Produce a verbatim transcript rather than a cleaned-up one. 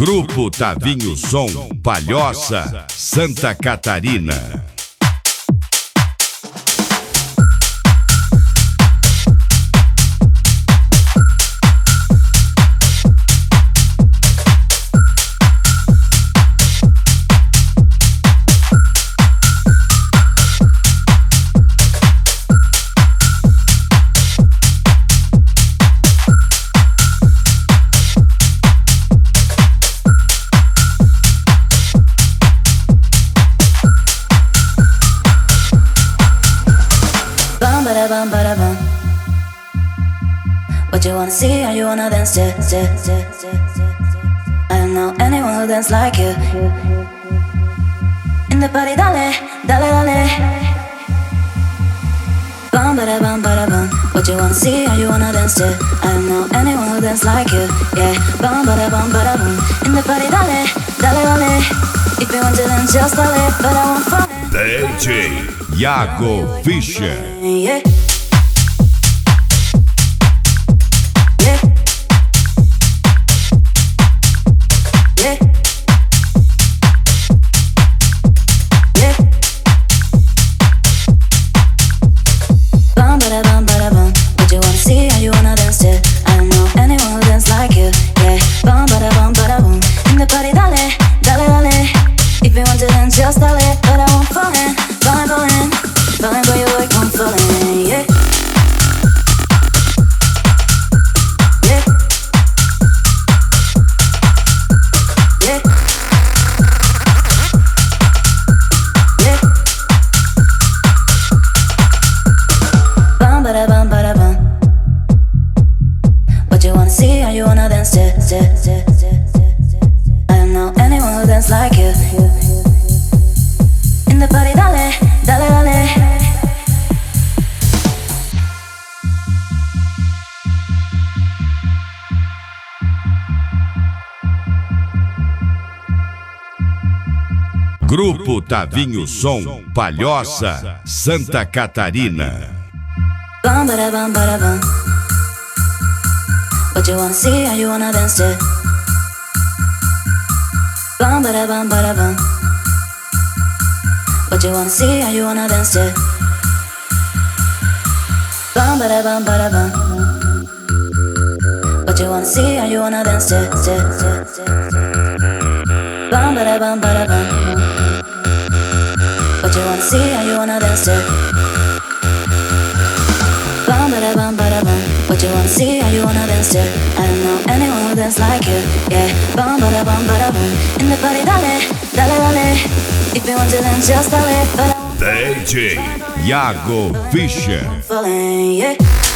Grupo Tavinho Som, Palhoça, Santa Catarina. Bum, bada bum. What you wanna see and you wanna dance to, to, to, to. I don't know anyone who dance like you. In the party, dale, dale, dale. Bum, bada bum, bada bum. What you wanna see and you wanna dance to. I don't know anyone who dance like you. Yeah, bum, bada bum, bada bum. In the party, dale, dale, dale. If you want to dance, just dale, but I won't fall. D J Iago Fischer. Yeah. Just dale, but I won't fall in, falling, falling, falling for you like I'm falling, yeah. Yeah. Yeah. Yeah. Bum, bada, bum, bada, bum. What you wanna see and you wanna dance to, to, to, to, to. I don't know anyone who dance like you. In the party, dale, dale, dale. Grupo Tavinho Som, Palhoça, Santa Catarina. Bum, bada, bum, bada, bum. What you wanna see and you wanna dance to. Bum, bada, bum, bada, bum. What you wanna see and you wanna dance to. Bum, bada, bum, bada, bum. What you wanna see and you wanna dance to, to, to, to. Bum, bada, bum, bada, bum. What you wanna see and you wanna dance to. Bum, bada, bum, bada, bum. What you wanna see and you wanna dance to. I don't know anyone who dance like you. Yeah, bum, bada, bum, bada, bum. In the party, dale, dale, dale. If you want to dance, just dale, but D J Iago Fischer. falling, yeah.